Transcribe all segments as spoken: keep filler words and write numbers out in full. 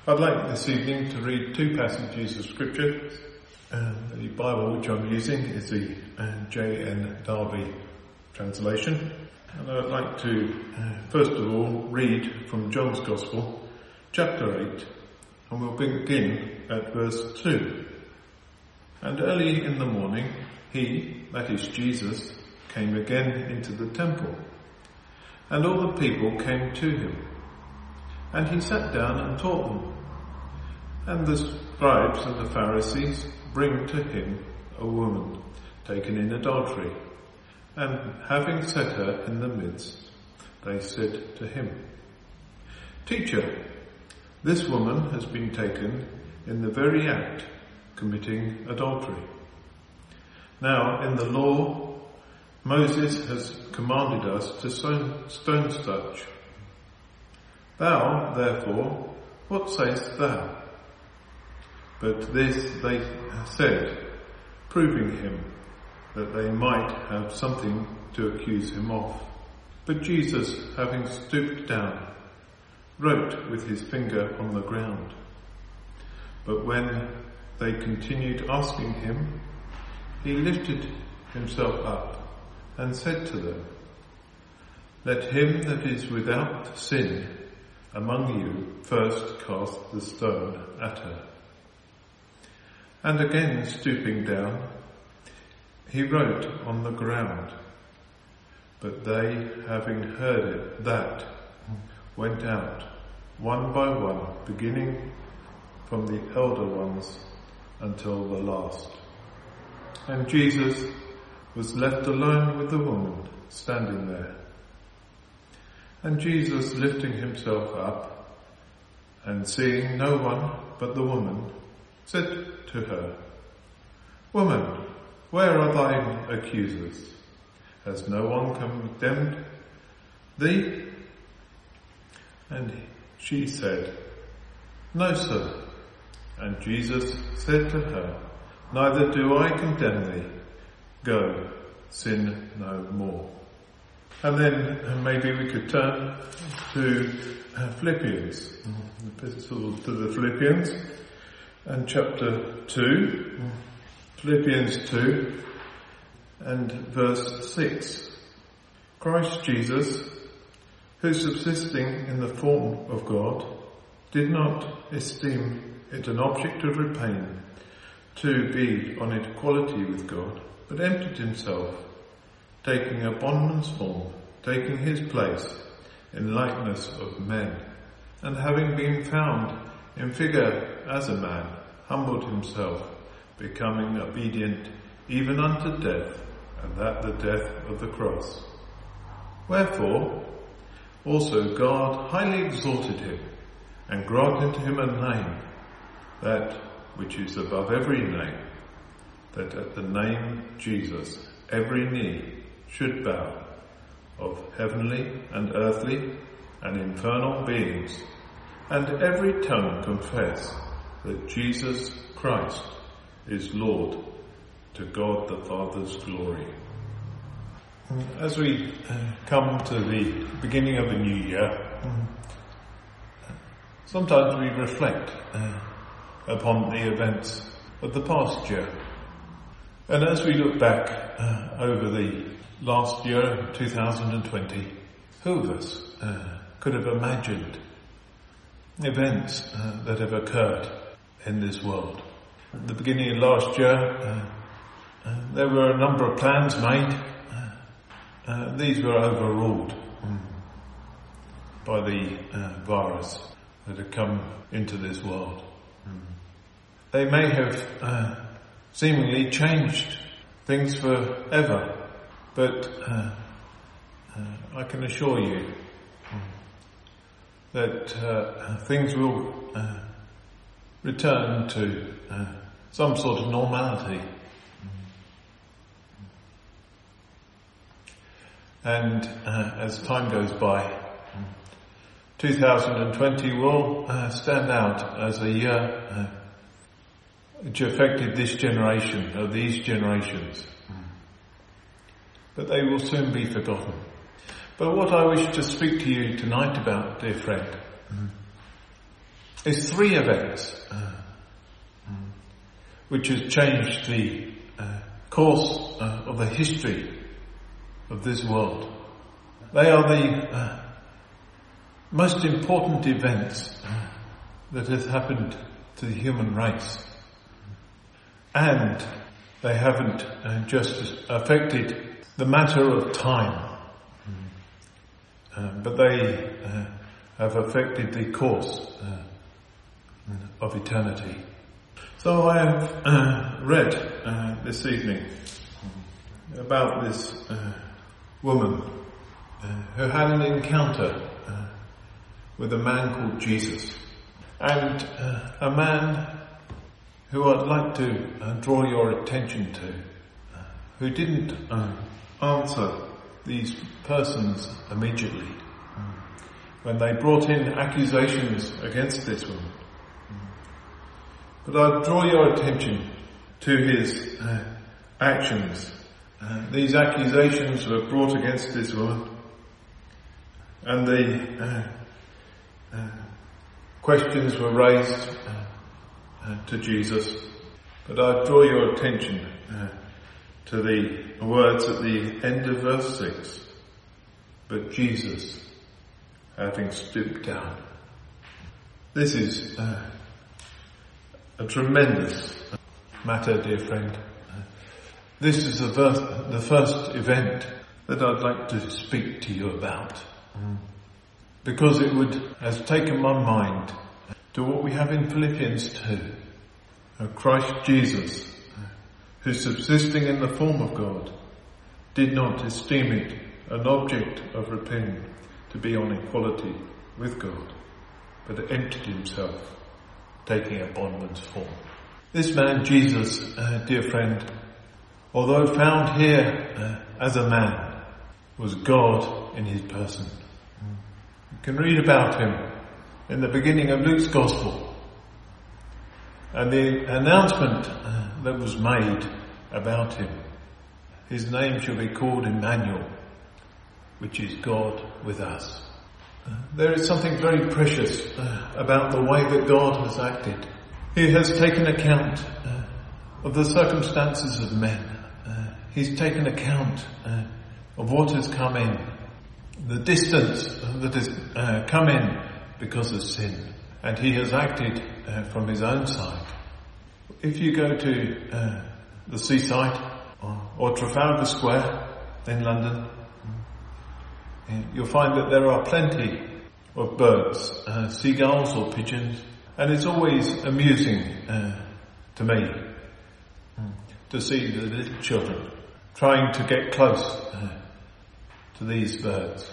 I'd like this evening to read two passages of scripture. Uh, the Bible which I'm using is the uh, J N Darby translation. And I'd like to, uh, first of all, read from John's Gospel, chapter eight, and we'll begin at verse two. And early in the morning, he, that is Jesus, came again into the temple, and all the people came to him. And he sat down and taught them. And the scribes and the Pharisees bring to him a woman taken in adultery. And having set her in the midst, they said to him, "Teacher, this woman has been taken in the very act committing adultery. Now in the law, Moses has commanded us to stone, stone such. Thou, therefore, what sayest thou?" But this they said, proving him, that they might have something to accuse him of. But Jesus, having stooped down, wrote with his finger on the ground. But when they continued asking him, he lifted himself up and said to them, "Let him that is without sin among you first cast the stone at her." And again stooping down, he wrote on the ground. But they, having heard it, that went out, one by one, beginning from the elder ones until the last. And Jesus was left alone with the woman standing there. And Jesus, lifting himself up, and seeing no one but the woman, said to her, "Woman, where are thine accusers? Has no one condemned thee?" And she said, "No, sir." And Jesus said to her, "Neither do I condemn thee. Go, sin no more." And then maybe we could turn to Philippians, the epistle to the Philippians, and chapter two, Philippians two, and verse six. "Christ Jesus, who subsisting in the form of God, did not esteem it an object of repaying to be on equality with God, but emptied himself, taking a bondman's form, taking his place in likeness of men, and having been found in figure as a man, humbled himself, becoming obedient even unto death, and that the death of the cross. Wherefore also God highly exalted him, and granted him a name, that which is above every name, that at the name Jesus every knee should bow, of heavenly and earthly and infernal beings, and every tongue confess that Jesus Christ is Lord, to God the Father's glory." As we uh, come to the beginning of a new year, sometimes we reflect uh, upon the events of the past year. And as we look back uh, over the last year, two thousand twenty, who of us uh, could have imagined events uh, that have occurred in this world? At the beginning of last year, uh, uh, there were a number of plans made. Uh, uh, these were overruled um, by the uh, virus that had come into this world. Um, they may have uh, seemingly changed things forever, but uh, uh, I can assure you um, that uh, things will uh, return to uh, some sort of normality. And uh, as time goes by, two thousand twenty will uh, stand out as a year uh, which affected this generation, or these generations. But they will soon be forgotten. But what I wish to speak to you tonight about, dear friend, It's three events uh, which has changed the uh, course uh, of the history of this world. They are the uh, most important events uh, that have happened to the human race. And they haven't uh, just affected the matter of time, uh, but they uh, have affected the course uh, of eternity. So I have uh, read uh, this evening about this uh, woman uh, who had an encounter uh, with a man called Jesus, and uh, a man who I'd like to uh, draw your attention to, uh, who didn't uh, answer these persons immediately when they brought in accusations against this woman. But I'd draw your attention to his uh, actions. Uh, these accusations were brought against this woman, and the uh, uh, questions were raised uh, uh, to Jesus. But I'd draw your attention uh, to the words at the end of verse six. But Jesus, having stooped down. This is uh, a tremendous matter, dear friend. This is the first, the first event that I'd like to speak to you about, because it would has taken my mind to what we have in Philippians two. Christ Jesus, who subsisting in the form of God, did not esteem it an object of rapine to be on equality with God, but emptied himself, taking a bondman's form. This man Jesus, uh, dear friend, although found here uh, as a man, was God in his person. You can read about him in the beginning of Luke's Gospel. And the announcement uh, that was made about him, his name shall be called Emmanuel, which is God with us. Uh, there is something very precious uh, about the way that God has acted. He has taken account uh, of the circumstances of men. Uh, he's taken account uh, of what has come in, the distance that has uh, come in because of sin. And he has acted uh, from his own side. If you go to uh, the seaside or, or Trafalgar Square in London, you'll find that there are plenty of birds, uh, seagulls or pigeons, and it's always amusing uh, to me to see the little children trying to get close uh, to these birds.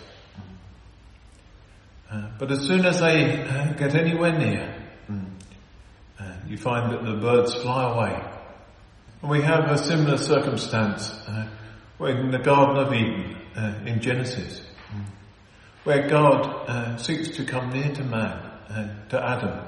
Uh, but as soon as they uh, get anywhere near, uh, you find that the birds fly away. And we have a similar circumstance uh, in the Garden of Eden uh, in Genesis, where God uh, seeks to come near to man, uh, to Adam.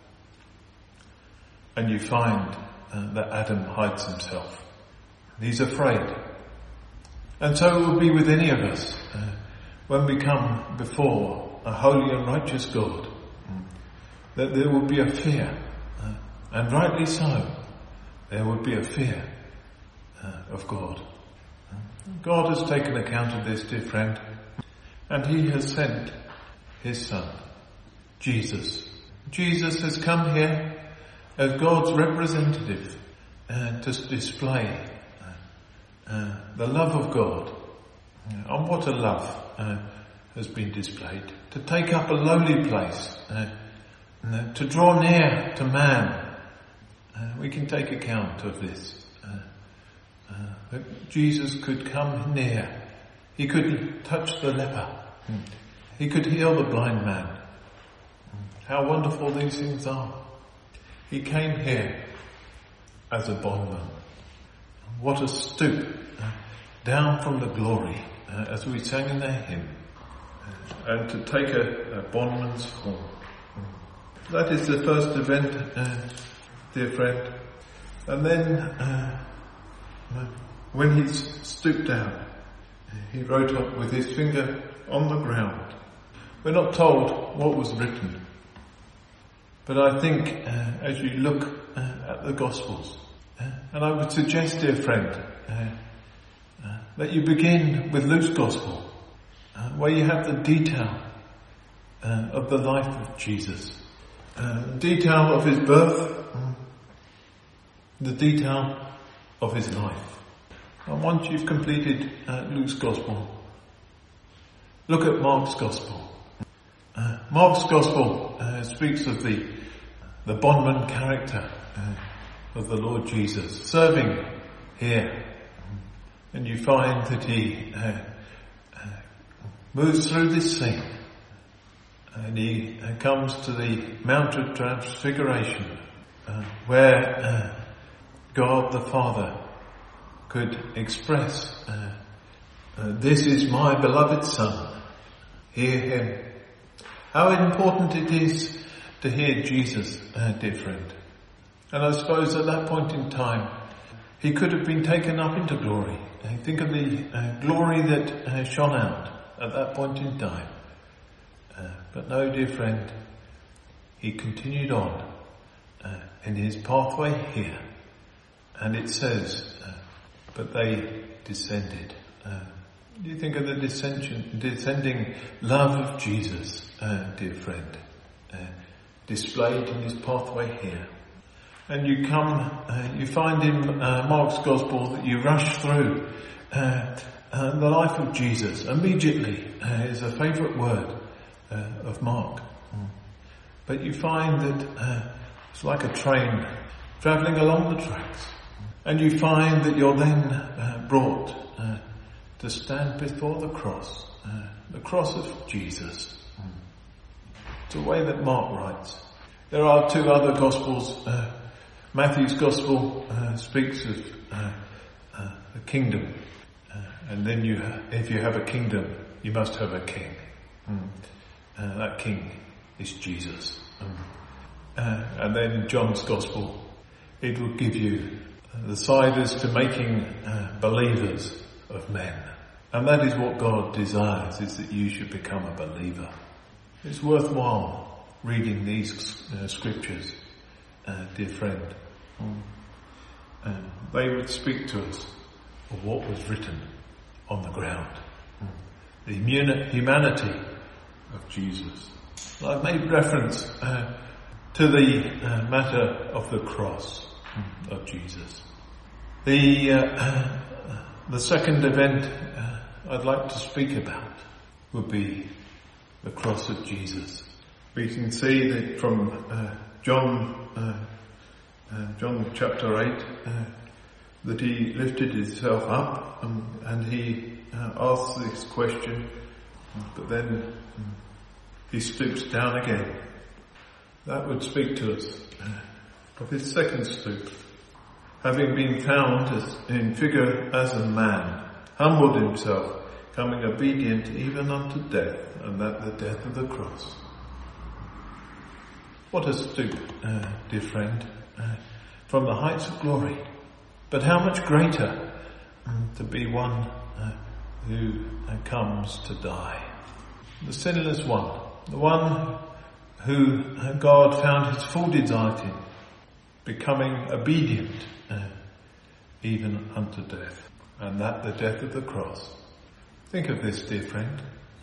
And you find uh, that Adam hides himself. He's afraid. And so it will be with any of us uh, when we come before a holy and righteous God, that there will be a fear, uh, and rightly so, there will be a fear uh, of God. God has taken account of this, dear friend, and he has sent his son, Jesus. Jesus has come here as God's representative uh, to display uh, uh, the love of God. Uh, and what a love uh, has been displayed. To take up a lowly place, uh, uh, to draw near to man. Uh, we can take account of this. Uh, uh, that Jesus could come near. He could touch the leper. He could heal the blind man. How wonderful these things are. He came here as a bondman. What a stoop uh, down from the glory, uh, as we sang in their hymn, uh, and to take a, a bondman's form. That is the first event, uh, dear friend. And then, uh, when he stooped down, he wrote up with his finger on the ground. We're not told what was written, But I think uh, as you look uh, at the Gospels, uh, and I would suggest, dear friend, uh, uh, that you begin with Luke's Gospel, uh, where you have the detail uh, of the life of Jesus, uh, detail of his birth, uh, the detail of his life. And once you've completed uh, Luke's Gospel, look at Mark's Gospel. Uh, Mark's Gospel uh, speaks of the the bondman character uh, of the Lord Jesus serving here, and you find that he uh, uh, moves through this scene, and he uh, comes to the Mount of Transfiguration, uh, where uh, God the Father could express, uh, uh, "This is my beloved Son, hear him." How important it is to hear Jesus, uh, dear friend. And I suppose at that point in time, he could have been taken up into glory. Uh, think of the uh, glory that uh, shone out at that point in time. Uh, but no, dear friend, he continued on uh, in his pathway here. And it says, uh, but they descended. Uh, Do you think of the descension, descending love of Jesus, uh, dear friend, uh, displayed in his pathway here? And you come, uh, you find in uh, Mark's Gospel that you rush through uh, uh, the life of Jesus. Immediately uh, is a favourite word uh, of Mark. Mm. But you find that uh, it's like a train travelling along the tracks. And you find that you're then uh, brought uh, to stand before the cross, uh, the cross of Jesus. Mm. It's a way that Mark writes. There are two other Gospels. Uh, Matthew's Gospel uh, speaks of uh, uh, a kingdom, uh, and then you, if you have a kingdom, you must have a king. Mm. Uh, that king is Jesus. Mm. Uh, and then John's Gospel, it will give you the side as to making uh, believers of men. And that is what God desires, is that you should become a believer. It's worthwhile reading these uh, scriptures, uh, dear friend. Mm. And they would speak to us of what was written on the ground. Mm. The immuni- humanity of Jesus. I've made reference uh, to the uh, matter of the cross mm, of Jesus. The uh, uh, the second event uh, I'd like to speak about would be the cross of Jesus. We can see that from uh, John, uh, uh, John chapter eight, uh, that he lifted himself up and, and he uh, asked this question, but then um, he stoops down again. That would speak to us uh, of his second stoop. Having been found as, in figure as a man, humbled himself, coming obedient even unto death, and that the death of the cross. What a stoop, uh, dear friend, uh, from the heights of glory. But how much greater um, to be one uh, who uh, comes to die. The sinless one, the one who uh, God found his full delight in, becoming obedient uh, even unto death, and that the death of the cross. Think of this, dear friend,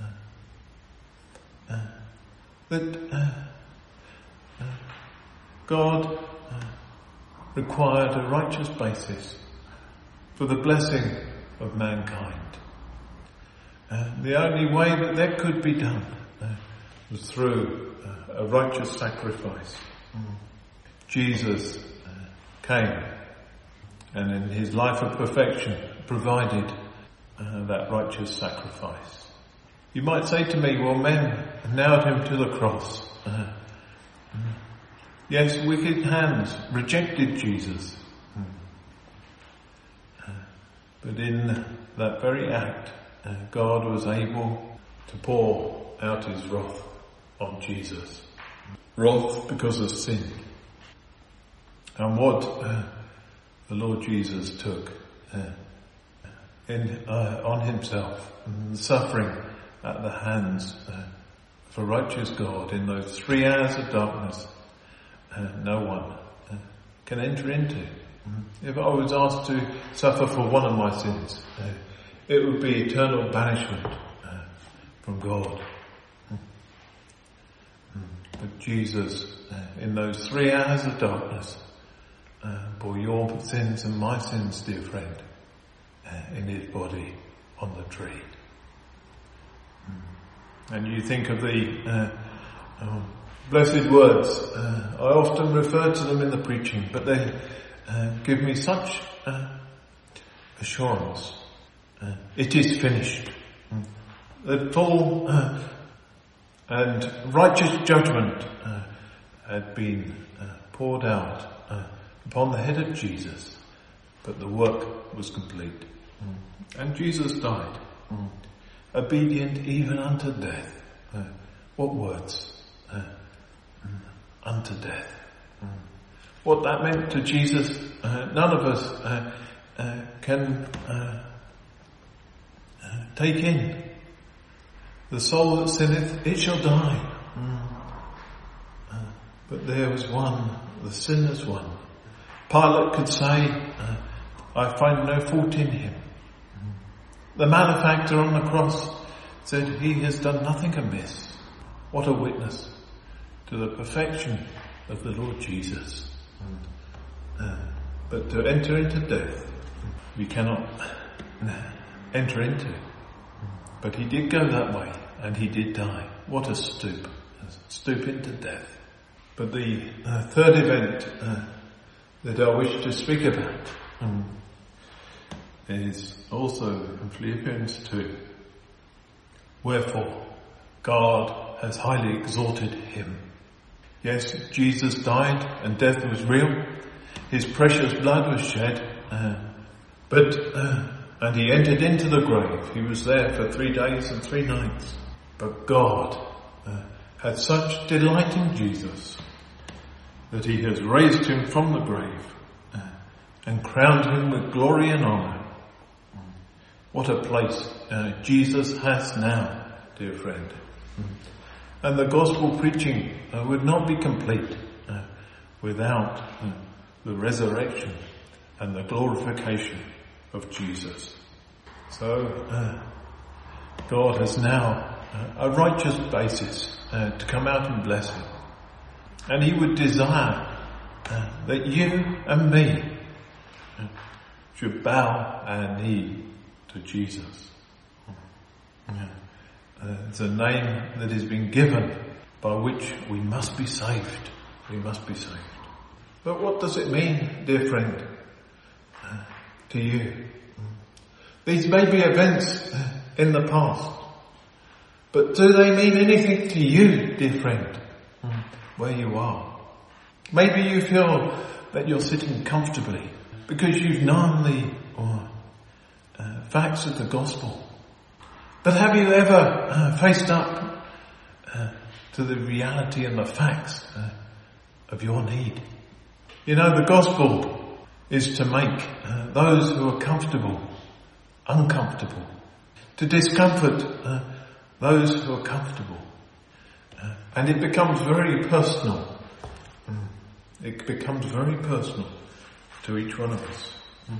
uh, uh, that uh, uh, God uh, required a righteous basis for the blessing of mankind. Uh, the only way that that could be done uh, was through uh, a righteous sacrifice. Mm. Jesus uh, came and in his life of perfection provided uh, that righteous sacrifice. You might say to me, well, men nailed him to the cross. Uh, mm. Yes, wicked hands rejected Jesus. Mm. Uh, but in that very act, uh, God was able to pour out his wrath on Jesus. Wrath because of sin. And what uh, the Lord Jesus took uh, in, uh, on himself, and suffering at the hands uh, of a righteous God in those three hours of darkness uh, no one uh, can enter into. Mm-hmm. If I was asked to suffer for one of my sins, uh, it would be eternal banishment uh, from God. But Jesus, uh, in those three hours of darkness, uh, bore your sins and my sins, dear friend, uh, in his body on the tree. Mm. And you think of the uh, oh, blessed words. Uh, I often refer to them in the preaching, but they uh, give me such uh, assurance. Uh, it is finished. Mm. The full uh, and righteous judgment uh, had been uh, poured out uh, upon the head of Jesus, but the work was complete. Mm. And Jesus died, mm. obedient even unto death. Uh, what words? Uh, mm. Unto death. Mm. What that meant to Jesus, uh, none of us uh, uh, can uh, uh, take in. The soul that sinneth, it shall die. Mm. Uh, but there was one, the sinless one. Pilate could say, uh, I find no fault in him. Mm. The malefactor on the cross said, he has done nothing amiss. What a witness to the perfection of the Lord Jesus. Mm. Uh, but to enter into death, we cannot enter into. But he did go that way, and he did die. What a stoop. A stoop into death. But the uh, third event uh, that I wish to speak about um, is also in Philippians two. Wherefore, God has highly exalted him. Yes, Jesus died, and death was real. His precious blood was shed. Uh, but... Uh, And he entered into the grave. He was there for three days and three nights. But God uh, had such delight in Jesus that he has raised him from the grave uh, and crowned him with glory and honour. What a place uh, Jesus has now, dear friend. And the gospel preaching uh, would not be complete uh, without uh, the resurrection and the glorification of Jesus. So uh, God has now uh, a righteous basis uh, to come out and bless him. And he would desire uh, that you and me uh, should bow our knee to Jesus. Uh, it's a name that has been given by which we must be saved. We must be saved. But what does it mean, dear friend, uh, to you? These may be events in the past, but do they mean anything to you, dear friend, where you are? Maybe you feel that you're sitting comfortably because you've known the or, uh, facts of the gospel. But have you ever uh, faced up uh, to the reality and the facts uh, of your need? You know, the gospel is to make uh, those who are comfortable uncomfortable, to discomfort uh, those who are comfortable. Uh, and it becomes very personal. Mm. It becomes very personal to each one of us. Mm.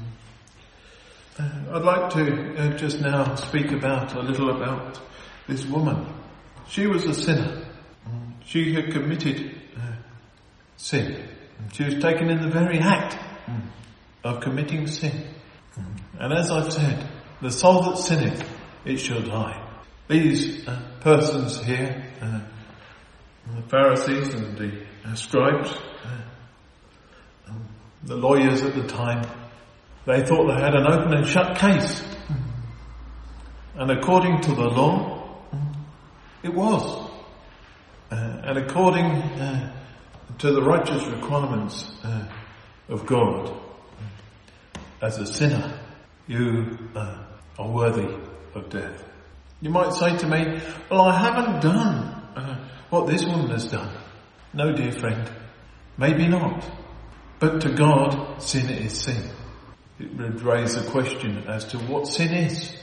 Uh, I'd like to uh, just now speak about a little about this woman. She was a sinner. Mm. She had committed uh, sin. She was taken in the very act mm. of committing sin. Mm. And as I've said, the soul that sinneth, it shall die. These uh, persons here, uh, the Pharisees and the uh, scribes, uh, um, the lawyers at the time, they thought they had an open and shut case. And according to the law, it was. Uh, and according uh, to the righteous requirements uh, of God, as a sinner, you uh, are worthy of death. You might say to me, well, I haven't done uh, what this woman has done. No, dear friend, maybe not. But to God, sin is sin. It would raise a question as to what sin is.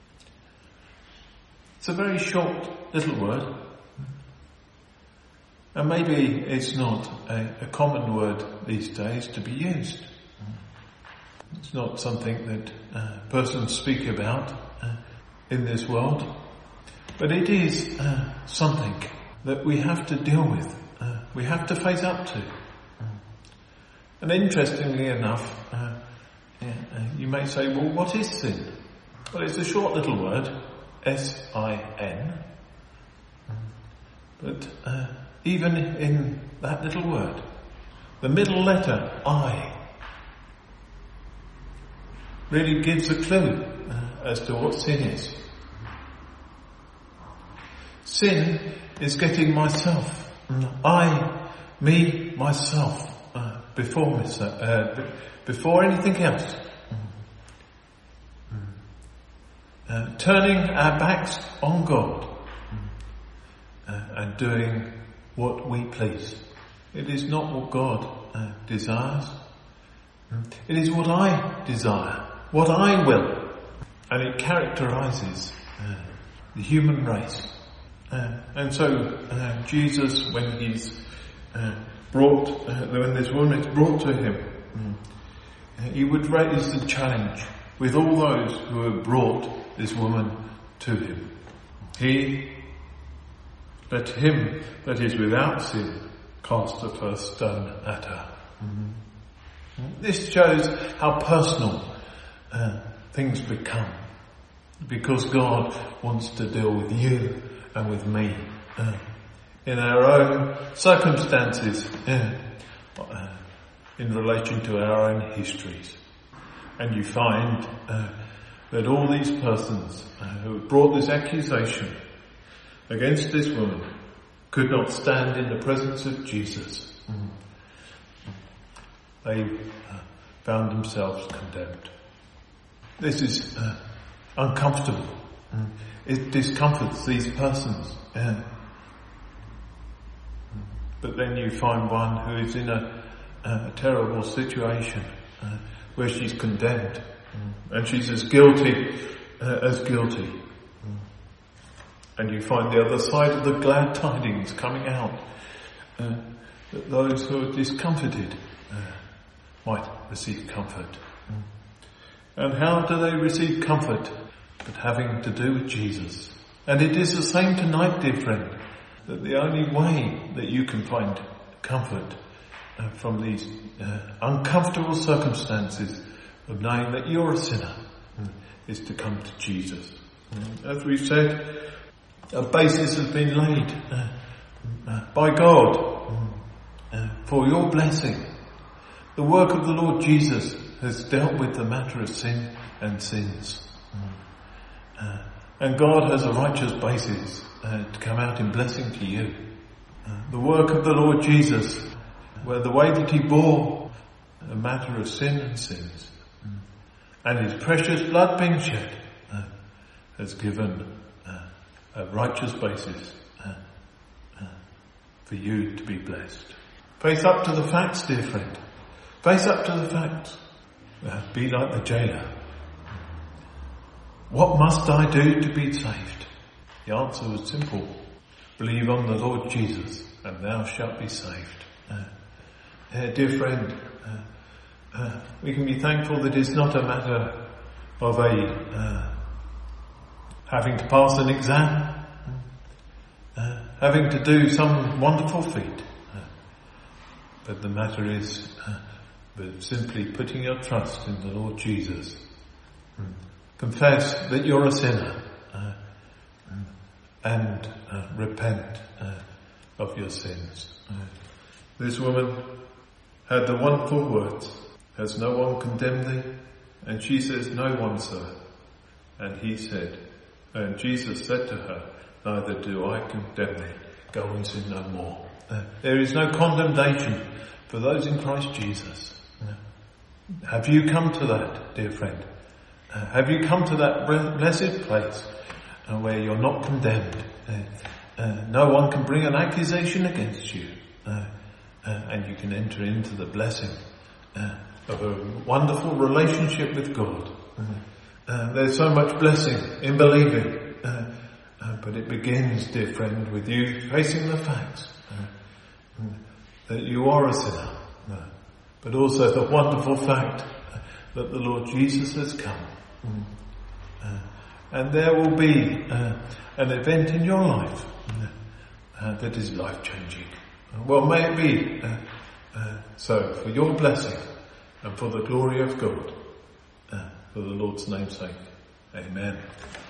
It's a very short little word. And maybe it's not a, a common word these days to be used. It's not something that uh, persons speak about uh, in this world. But it is uh, something that we have to deal with. Uh, we have to face up to. And interestingly enough, uh, yeah, uh, you may say, well, what is sin? Well, it's a short little word, S I N. But uh, even in that little word, the middle letter, I, really gives a clue uh, as to what sin is. Sin is getting myself, I, me, myself, uh, before myself, uh, before anything else. Uh, turning our backs on God uh, and doing what we please. It is not what God uh, desires. It is what I desire, what I will. And it characterizes uh, the human race. Uh, and so uh, Jesus, when he's uh, brought, uh, when this woman is brought to him, uh, he would raise the challenge with all those who have brought this woman to him. He, let him that is without sin cast the first stone at her. Mm-hmm. This shows how personal uh, things become, because God wants to deal with you and with me uh, in our own circumstances, uh, uh, in relation to our own histories. And you find uh, that all these persons uh, who have brought this accusation against this woman could not stand in the presence of Jesus. Mm. They uh, found themselves condemned. This is uh, uncomfortable. Mm. It discomforts these persons. Yeah. But then you find one who is in a, a terrible situation uh, where she's condemned. Mm. And she's as guilty uh, as guilty. Mm. And you find the other side of the glad tidings coming out. Uh, that those who are discomforted uh, might receive comfort. Mm. And how do they receive comfort? But having to do with Jesus. And it is the same tonight, dear friend, that the only way that you can find comfort uh, from these uh, uncomfortable circumstances of knowing that you're a sinner uh, is to come to Jesus. Uh, as we've said, a basis has been laid uh, uh, by God uh, for your blessing. The work of the Lord Jesus has dealt with the matter of sin and sins. Uh, and God has a righteous basis uh, to come out in blessing to you. Uh, the work of the Lord Jesus, where the way that he bore the matter of sin and sins, uh, and his precious blood being shed, uh, has given uh, a righteous basis uh, uh, for you to be blessed. Face up to the facts, dear friend. Face up to the facts. Uh, be like the jailer. What must I do to be saved? The answer was simple. Believe on the Lord Jesus and thou shalt be saved. Uh, uh, dear friend, uh, uh, we can be thankful that it's not a matter of a uh, having to pass an exam, uh, having to do some wonderful feat. Uh, but the matter is uh, but simply putting your trust in the Lord Jesus. Mm. Confess that you're a sinner uh, and uh, repent uh, of your sins. Uh, this woman had the wonderful words, has no one condemned thee? And she says, no one, sir. And he said, and Jesus said to her, neither do I condemn thee. Go and sin no more. Uh, there is no condemnation for those in Christ Jesus. Uh, have you come to that, dear friend? Uh, have you come to that blessed place uh, where you're not condemned? Uh, uh, no one can bring an accusation against you. Uh, uh, and you can enter into the blessing uh, of a wonderful relationship with God. Uh, uh, there's so much blessing in believing. Uh, uh, but it begins, dear friend, with you facing the facts. Uh, that you are a sinner, uh, but also the wonderful fact that the Lord Jesus has come. Mm. Uh, and there will be uh, an event in your life uh, that is life-changing. Well, may it be uh, uh, so for your blessing and for the glory of God, uh, for the Lord's name's sake. Amen.